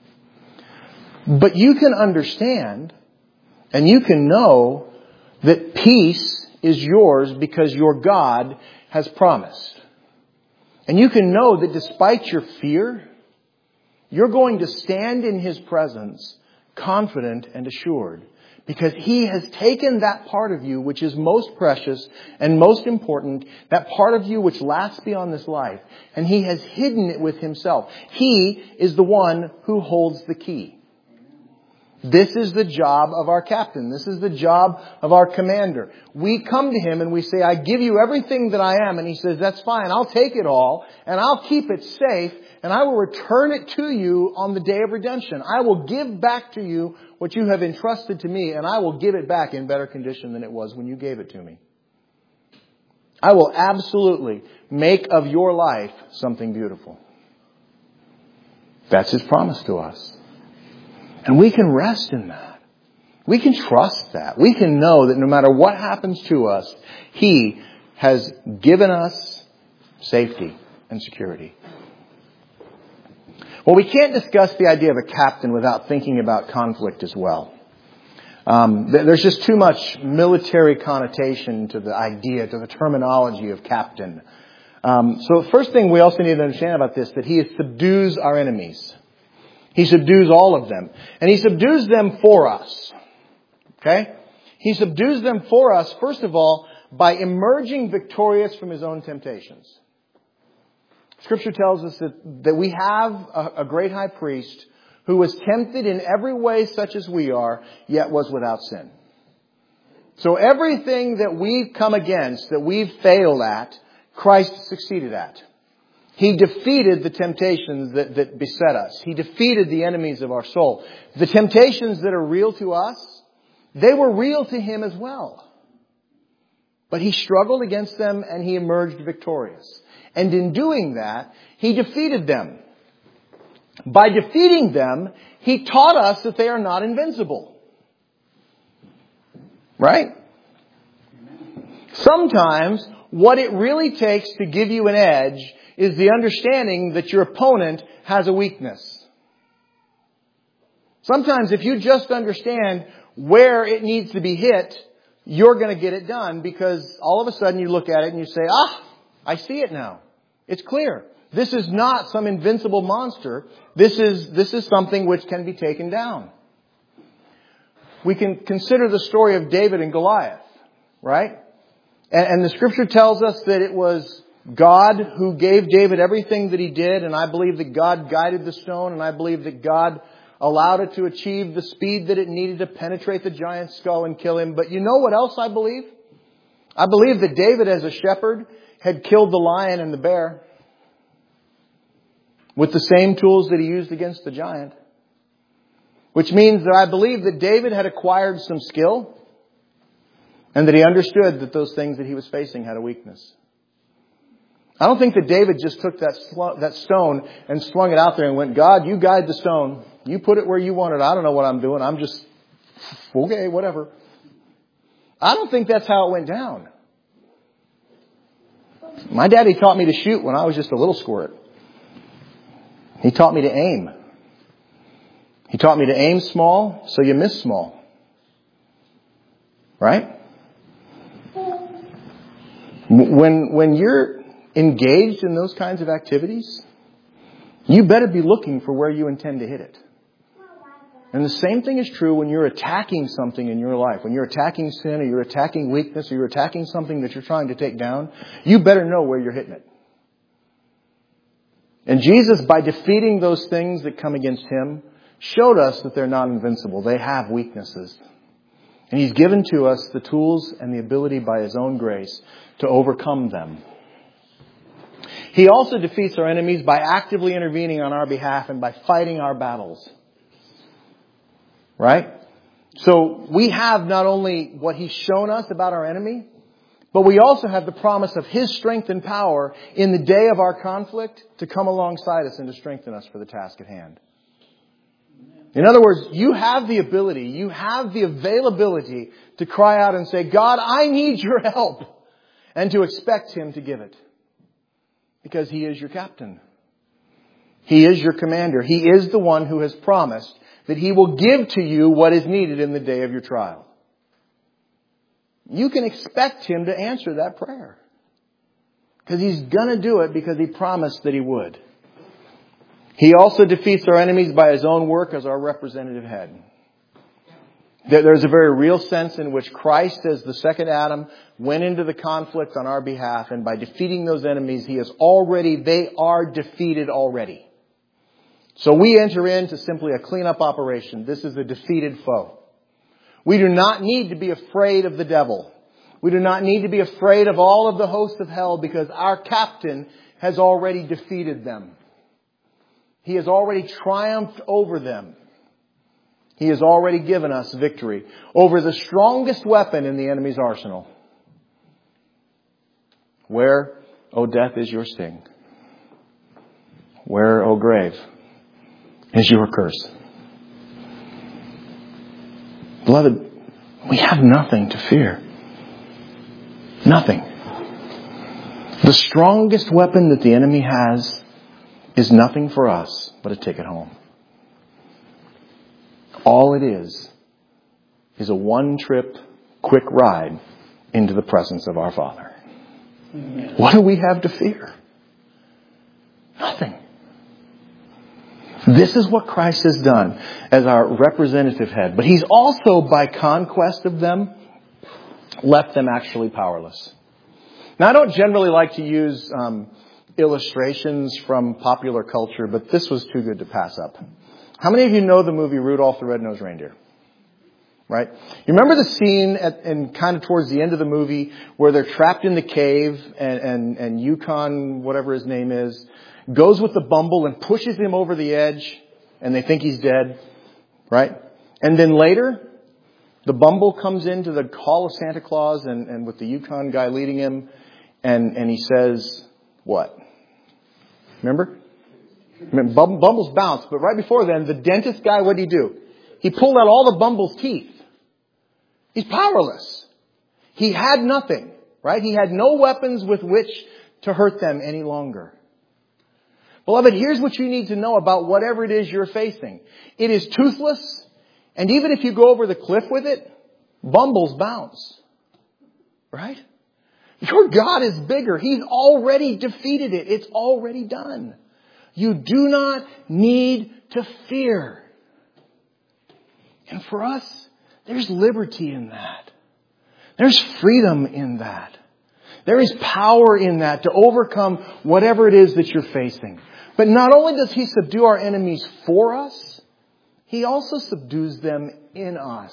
But you can understand and you can know that peace is yours because your God has promised. And you can know that despite your fear, you're going to stand in His presence confident and assured. Because He has taken that part of you which is most precious and most important, that part of you which lasts beyond this life, and He has hidden it with Himself. He is the one who holds the key. This is the job of our captain. This is the job of our commander. We come to Him and we say, I give you everything that I am. And He says, that's fine. I'll take it all and I'll keep it safe and I will return it to you on the day of redemption. I will give back to you what you have entrusted to me, and I will give it back in better condition than it was when you gave it to me. I will absolutely make of your life something beautiful. That's His promise to us. And we can rest in that. We can trust that. We can know that no matter what happens to us, He has given us safety and security. Well, we can't discuss the idea of a captain without thinking about conflict as well. There's just too much military connotation to the idea, to the terminology of captain. So the first thing we also need to understand about this, that He subdues our enemies. He subdues all of them. And He subdues them for us. Okay? He subdues them for us, first of all, by emerging victorious from His own temptations. Scripture tells us that we have a great high priest who was tempted in every way such as we are, yet was without sin. So everything that we've come against, that we've failed at, Christ succeeded at. He defeated the temptations that beset us. He defeated the enemies of our soul. The temptations that are real to us, they were real to Him as well. But He struggled against them and He emerged victorious. And in doing that, He defeated them. By defeating them, He taught us that they are not invincible. Right? Sometimes, what it really takes to give you an edge is the understanding that your opponent has a weakness. Sometimes, if you just understand where it needs to be hit, you're going to get it done because all of a sudden you look at it and you say, I see it now. It's clear. This is not some invincible monster. This is something which can be taken down. We can consider the story of David and Goliath, right? And the Scripture tells us that it was God who gave David everything that he did, and I believe that God guided the stone, and I believe that God allowed it to achieve the speed that it needed to penetrate the giant's skull and kill him. But you know what else I believe? I believe that David, as a shepherd, had killed the lion and the bear with the same tools that he used against the giant. Which means that I believe that David had acquired some skill and that he understood that those things that he was facing had a weakness. I don't think that David just took that stone and slung it out there and went, God, you guide the stone. You put it where you want it. I don't know what I'm doing. I'm just, okay, whatever. I don't think that's how it went down. My daddy taught me to shoot when I was just a little squirt. He taught me to aim. He taught me to aim small so you miss small. Right? When you're engaged in those kinds of activities, you better be looking for where you intend to hit it. And the same thing is true when you're attacking something in your life. When you're attacking sin or you're attacking weakness or you're attacking something that you're trying to take down, you better know where you're hitting it. And Jesus, by defeating those things that come against Him, showed us that they're not invincible. They have weaknesses. And He's given to us the tools and the ability by His own grace to overcome them. He also defeats our enemies by actively intervening on our behalf and by fighting our battles. Right? So we have not only what He's shown us about our enemy, but we also have the promise of His strength and power in the day of our conflict to come alongside us and to strengthen us for the task at hand. In other words, you have the ability, you have the availability to cry out and say, God, I need your help. And to expect Him to give it. Because He is your captain. He is your commander. He is the one who has promised that He will give to you what is needed in the day of your trial. You can expect Him to answer that prayer. Because He's going to do it because He promised that He would. He also defeats our enemies by His own work as our representative head. There's a very real sense in which Christ, as the second Adam, went into the conflict on our behalf. And by defeating those enemies, they are defeated already. So we enter into simply a cleanup operation. This is a defeated foe. We do not need to be afraid of the devil. We do not need to be afraid of all of the hosts of hell because our captain has already defeated them. He has already triumphed over them. He has already given us victory over the strongest weapon in the enemy's arsenal. Where, O death, is your sting? Where, O grave, is your curse? Beloved, we have nothing to fear. Nothing. The strongest weapon that the enemy has is nothing for us but a ticket home. All it is a one-trip, quick ride into the presence of our Father. Amen. What do we have to fear? Nothing. This is what Christ has done as our representative head. But He's also, by conquest of them, left them actually powerless. Now, I don't generally like to use illustrations from popular culture, but this was too good to pass up. How many of you know the movie Rudolph the Red-Nosed Reindeer? Right? You remember the scene and kind of towards the end of the movie where they're trapped in the cave and Yukon, whatever his name is, goes with the Bumble and pushes him over the edge and they think he's dead. Right? And then later, the Bumble comes into the Hall of Santa Claus and with the Yukon guy leading him and he says, what? Remember? Bumble's bounced, but right before then, the dentist guy, what did he do? He pulled out all the Bumble's teeth. He's powerless. He had nothing, right? He had no weapons with which to hurt them any longer. Beloved, here's what you need to know about whatever it is you're facing. It is toothless, and even if you go over the cliff with it, Bumbles bounce. Right? Your God is bigger. He's already defeated it. It's already done. You do not need to fear. And for us, there's liberty in that. There's freedom in that. There is power in that to overcome whatever it is that you're facing. But not only does He subdue our enemies for us, He also subdues them in us.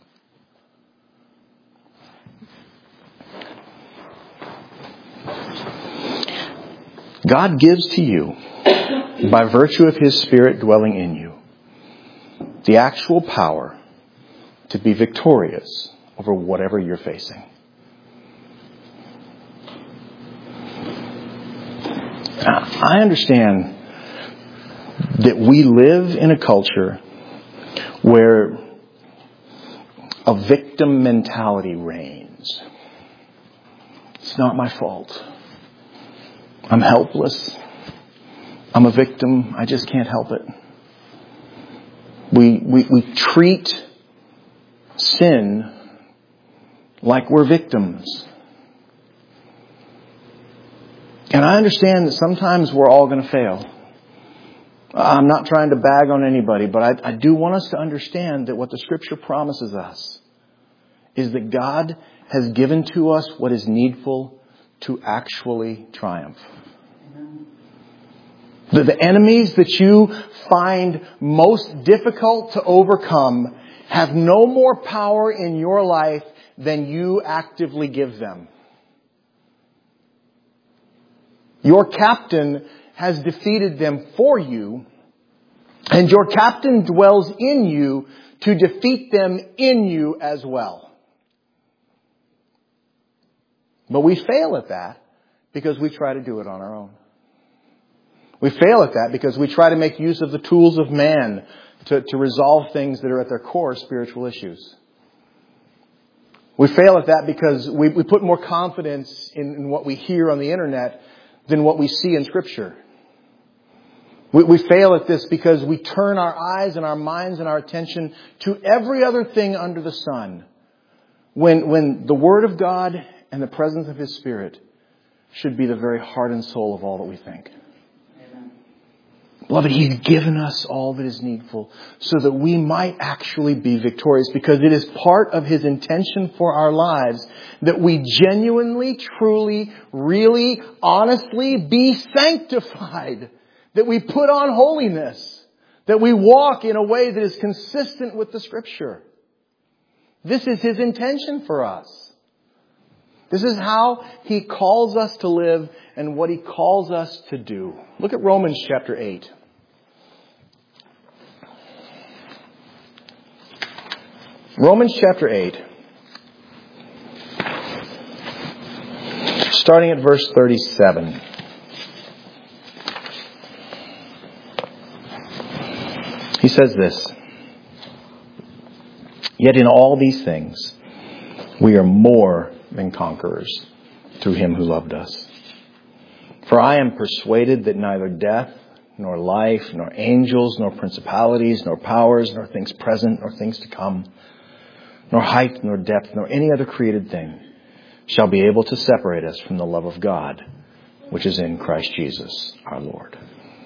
God gives to you, by virtue of His Spirit dwelling in you, the actual power to be victorious over whatever you're facing. I understand that we live in a culture where a victim mentality reigns. It's not my fault. I'm helpless. I'm a victim. I just can't help it. We treat sin like we're victims. And I understand that sometimes we're all going to fail. I'm not trying to bag on anybody, but I do want us to understand that what the Scripture promises us is that God has given to us what is needful to actually triumph. The enemies that you find most difficult to overcome have no more power in your life than you actively give them. Your captain has defeated them for you, and your captain dwells in you to defeat them in you as well. But we fail at that because we try to do it on our own. We fail at that because we try to make use of the tools of man to resolve things that are at their core spiritual issues. We fail at that because we put more confidence in what we hear on the internet than what we see in Scripture. We fail at this because we turn our eyes and our minds and our attention to every other thing under the sun, when the Word of God and the presence of His Spirit should be the very heart and soul of all that we think. Beloved, He's given us all that is needful so that we might actually be victorious, because it is part of His intention for our lives that we genuinely, truly, really, honestly be sanctified, that we put on holiness, that we walk in a way that is consistent with the Scripture. This is His intention for us. This is how He calls us to live and what He calls us to do. Look at Romans chapter 8. Romans chapter 8. Starting at verse 37. He says this: "Yet in all these things we are more than conquerors through Him who loved us. For I am persuaded that neither death, nor life, nor angels, nor principalities, nor powers, nor things present, nor things to come, nor height, nor depth, nor any other created thing shall be able to separate us from the love of God, which is in Christ Jesus our Lord."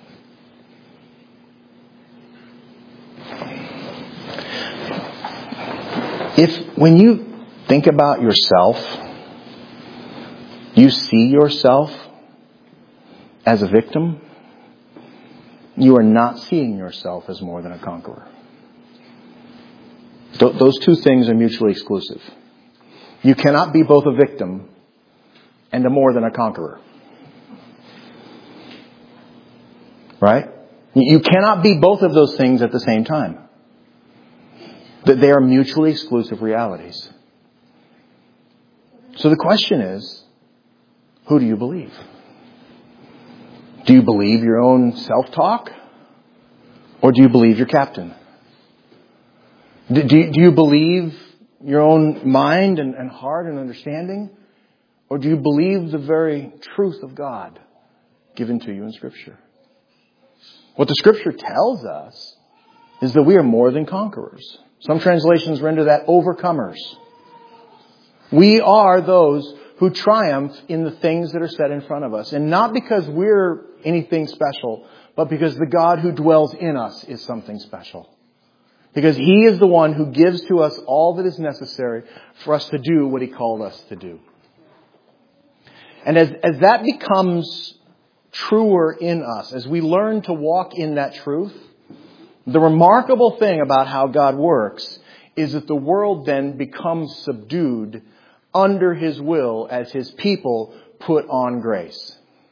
When you think about yourself, you see yourself as a victim, you are not seeing yourself as more than a conqueror. Those two things are mutually exclusive. You cannot be both a victim and a more than a conqueror. Right? You cannot be both of those things at the same time. That they are mutually exclusive realities. So the question is, who do you believe? Do you believe your own self-talk? Or do you believe your captain? Do you believe your own mind and heart and understanding? Or do you believe the very truth of God given to you in Scripture? What the Scripture tells us is that we are more than conquerors. Some translations render that overcomers. We are those who triumph in the things that are set in front of us. And not because we're anything special, but because the God who dwells in us is something special. Because He is the one who gives to us all that is necessary for us to do what He called us to do. And as that becomes truer in us, as we learn to walk in that truth, the remarkable thing about how God works is that the world then becomes subdued under His will as His people put on grace.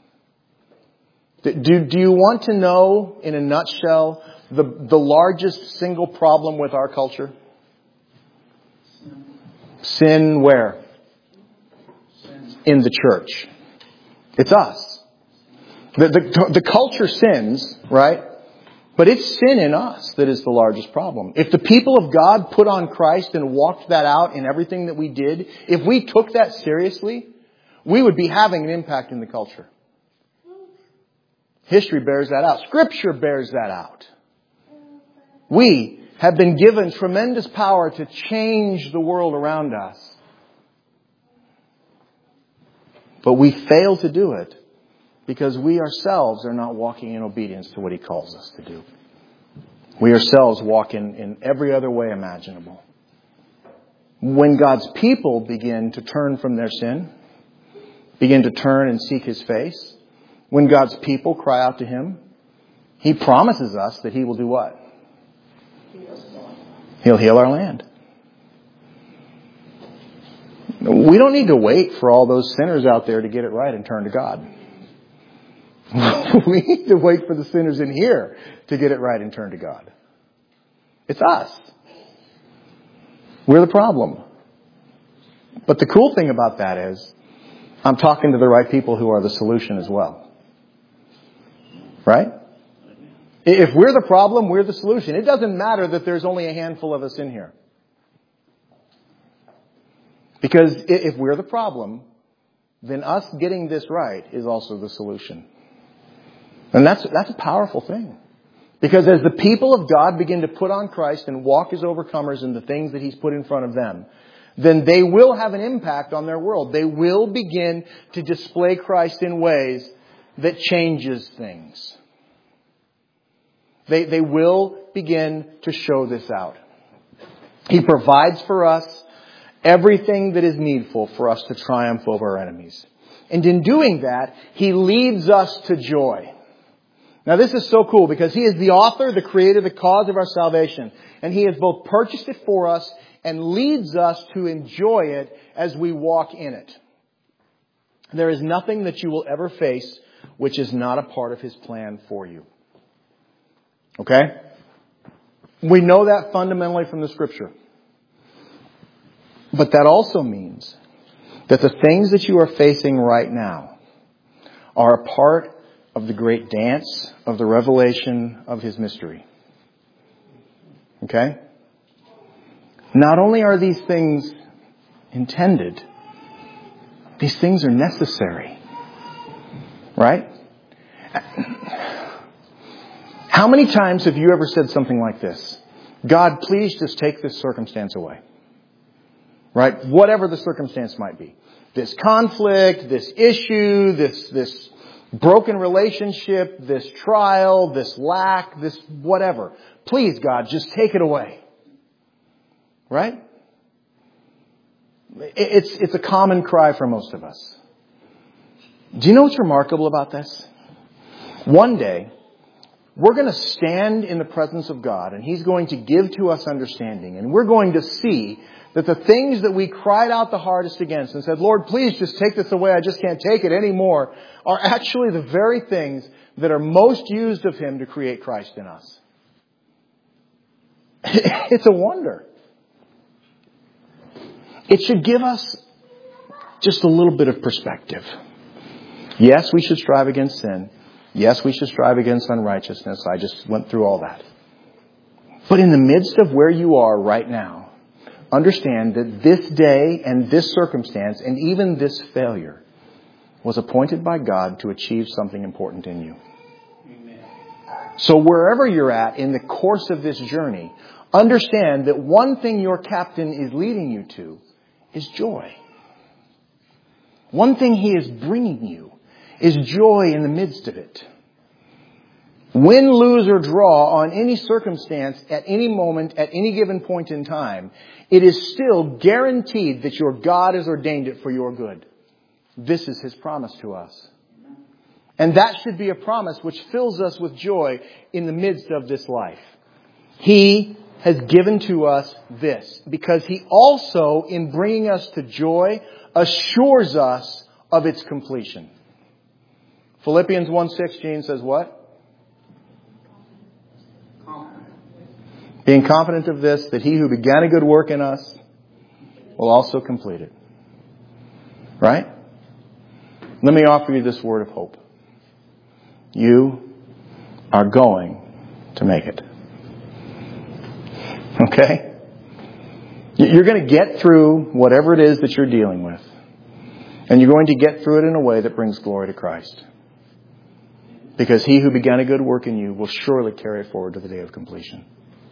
Do you want to know, in a nutshell, the largest single problem with our culture? Sin where? In the church. It's us. The culture sins, right? But it's sin in us that is the largest problem. If the people of God put on Christ and walked that out in everything that we did, if we took that seriously, we would be having an impact in the culture. History bears that out. Scripture bears that out. We have been given tremendous power to change the world around us. But we fail to do it because we ourselves are not walking in obedience to what He calls us to do. We ourselves walk in every other way imaginable. When God's people begin to turn from their sin, begin to turn and seek His face, when God's people cry out to Him, He promises us that He will do what? He'll heal our land. We don't need to wait for all those sinners out there to get it right and turn to God. We need to wait for the sinners in here to get it right and turn to God. It's us. We're the problem. But the cool thing about that is, I'm talking to the right people who are the solution as well. Right? If we're the problem, we're the solution. It doesn't matter that there's only a handful of us in here. Because if we're the problem, then us getting this right is also the solution. And that's a powerful thing. Because as the people of God begin to put on Christ and walk as overcomers in the things that He's put in front of them, then they will have an impact on their world. They will begin to display Christ in ways that changes things. They will begin to show this out. He provides for us everything that is needful for us to triumph over our enemies. And in doing that, He leads us to joy. Now this is so cool because He is the author, the creator, the cause of our salvation. And He has both purchased it for us and leads us to enjoy it as we walk in it. There is nothing that you will ever face which is not a part of His plan for you. Okay? We know that fundamentally from the Scripture. But that also means that the things that you are facing right now are a part of the great dance of the revelation of His mystery. Okay? Not only are these things intended, these things are necessary. Right? How many times have you ever said something like this? God, please just take this circumstance away. Right? Whatever the circumstance might be. This conflict, this issue, this broken relationship, this trial, this lack, this whatever. Please, God, just take it away. Right? It's a common cry for most of us. Do you know what's remarkable about this? One day, we're going to stand in the presence of God and He's going to give to us understanding. And we're going to see that the things that we cried out the hardest against and said, Lord, please just take this away. I just can't take it anymore, are actually the very things that are most used of Him to create Christ in us. It's a wonder. It should give us just a little bit of perspective. Yes, we should strive against sin. Yes, we should strive against unrighteousness. I just went through all that. But in the midst of where you are right now, understand that this day and this circumstance and even this failure was appointed by God to achieve something important in you. Amen. So wherever you're at in the course of this journey, understand that one thing your captain is leading you to is joy. One thing he is bringing you is joy in the midst of it. Win, lose, or draw on any circumstance at any moment, at any given point in time, it is still guaranteed that your God has ordained it for your good. This is His promise to us. And that should be a promise which fills us with joy in the midst of this life. He has given to us this because He also, in bringing us to joy, assures us of its completion. Philippians 1:6, Gene says what? Being confident of this, that He who began a good work in us will also complete it. Right? Let me offer you this word of hope. You are going to make it. Okay? You're going to get through whatever it is that you're dealing with. And you're going to get through it in a way that brings glory to Christ. Because He who began a good work in you will surely carry it forward to the day of completion.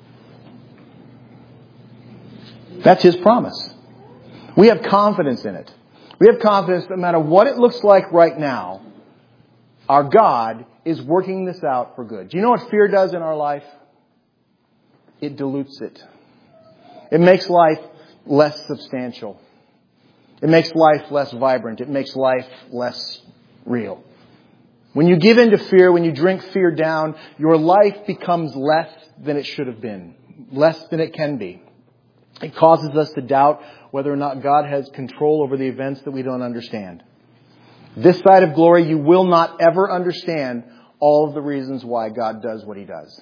That's His promise. We have confidence in it. We have confidence no matter what it looks like right now, our God is working this out for good. Do you know what fear does in our life? It dilutes it. It makes life less substantial. It makes life less vibrant. It makes life less real. When you give in to fear, when you drink fear down, your life becomes less than it should have been, less than it can be. It causes us to doubt whether or not God has control over the events that we don't understand. This side of glory, you will not ever understand all of the reasons why God does what He does.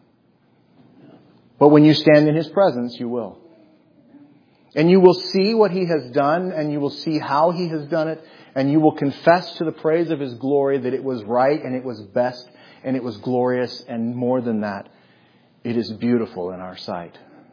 But when you stand in His presence, you will. And you will see what He has done, and you will see how He has done it, and you will confess to the praise of His glory that it was right, and it was best, and it was glorious, and more than that, it is beautiful in our sight.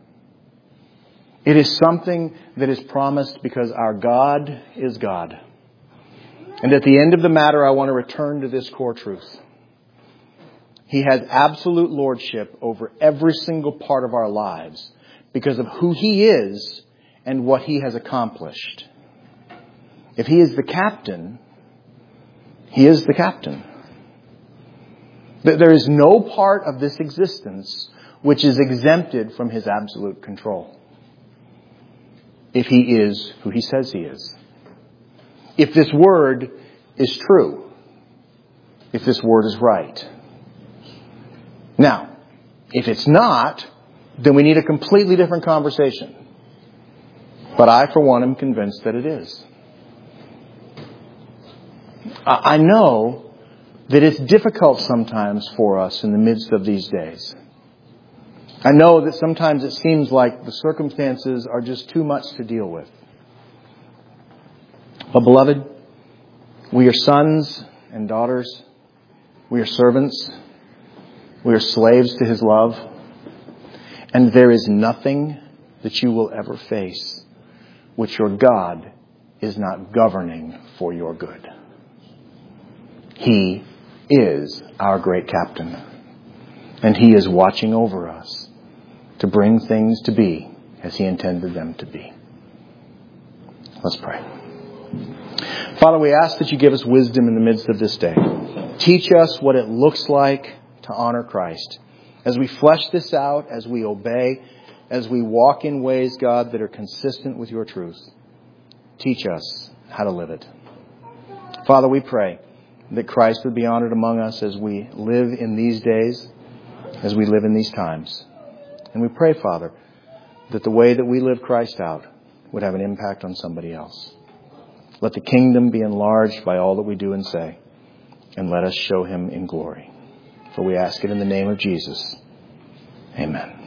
It is something that is promised because our God is God. And at the end of the matter, I want to return to this core truth. He has absolute lordship over every single part of our lives because of who He is and what He has accomplished. If He is the captain, He is the captain. There is no part of this existence which is exempted from His absolute control. If He is who He says He is. If this word is true. If this word is right. Now, if it's not, then we need a completely different conversation. But I, for one, am convinced that it is. I know that it's difficult sometimes for us in the midst of these days. I know that sometimes it seems like the circumstances are just too much to deal with. But beloved, we are sons and daughters. We are servants. We are slaves to His love. And there is nothing that you will ever face which your God is not governing for your good. He is our great captain. And He is watching over us to bring things to be as He intended them to be. Let's pray. Father, we ask that You give us wisdom in the midst of this day. Teach us what it looks like to honor Christ. As we flesh this out, as we obey, as we walk in ways, God, that are consistent with Your truth, teach us how to live it. Father, we pray that Christ would be honored among us as we live in these days, as we live in these times. And we pray, Father, that the way that we live Christ out would have an impact on somebody else. Let the kingdom be enlarged by all that we do and say, and let us show Him in glory. For we ask it in the name of Jesus. Amen.